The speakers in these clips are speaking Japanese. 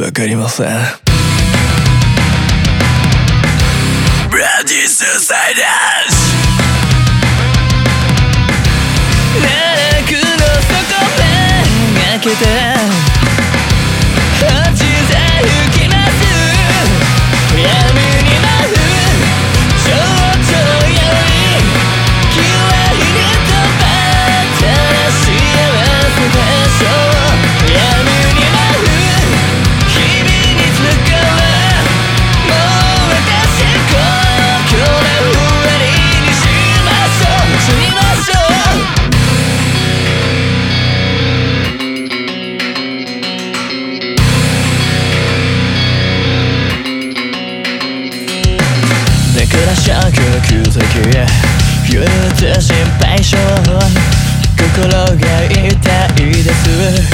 わかりません。ブラディスサイダース奈落の底目がけて落ちてゆきます。闇に舞う蝶々より綺麗に飛ばったら幸せでしょう。闇に舞う日々に疲れもう私ここで終わりにしましょう。死にましょう。だから消極的憂鬱心配性心が痛いです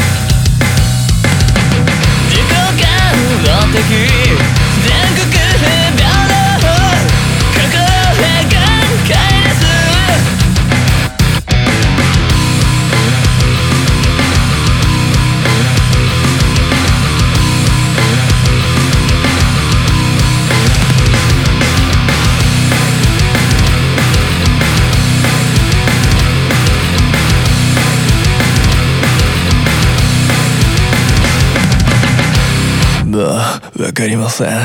自己感的全国平等心が限界です。もうわかりません。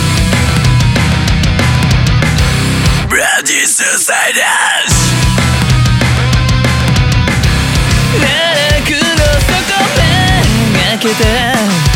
ブラディスサイダース奈落の底目がけて